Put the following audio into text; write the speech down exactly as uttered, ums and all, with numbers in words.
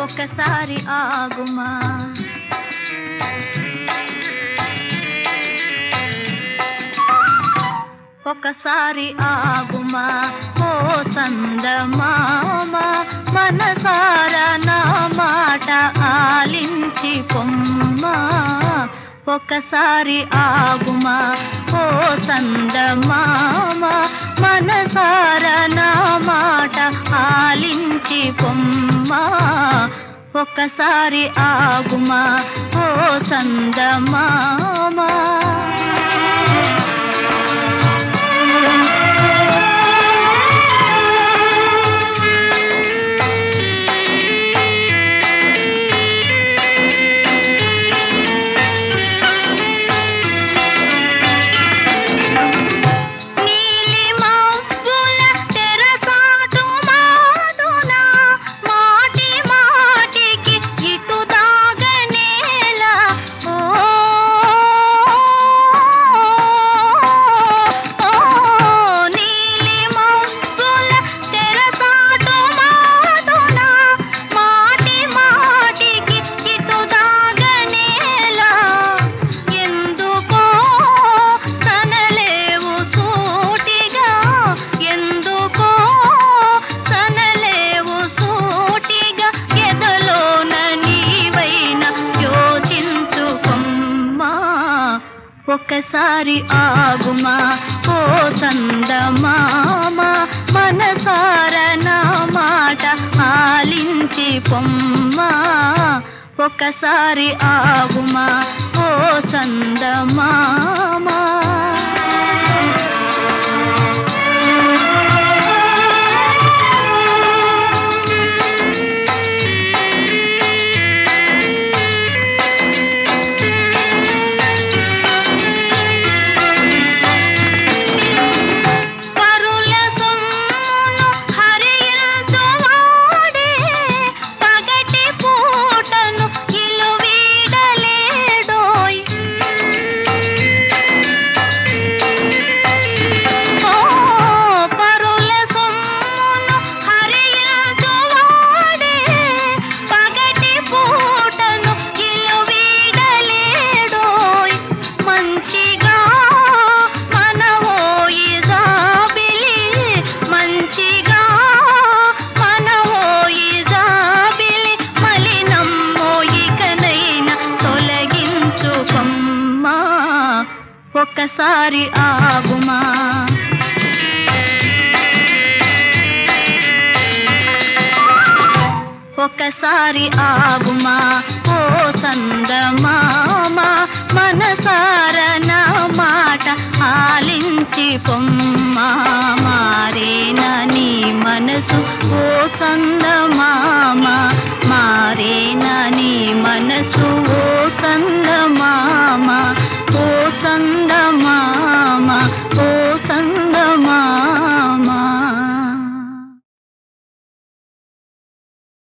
ఒకసారి ఆగుమా ఒకసారి ఆగుమా ఓ చందమామ మనసారా నా మాట ఆలించి పొమ్మా ఒకసారి ఆగుమా ఓ చందమామ మనసారా నా మాట ఆలించి పొమ్మా ఒకసారి ఆగుమా ఓ చందమామ ఒకసారి ఆగుమా ఓ చందమామ మనసారా నా మాట ఆలించి పొమ్మా ఒకసారి ఆగుమా ఓ చందమామ ఒకసారి ఆగుమా ఒకసారి ఆగుమా ఓ చందమామ మనసారా నా మాట ఆలించి పొమ్మా మారేనా నీ మనసు ఓ చందమామ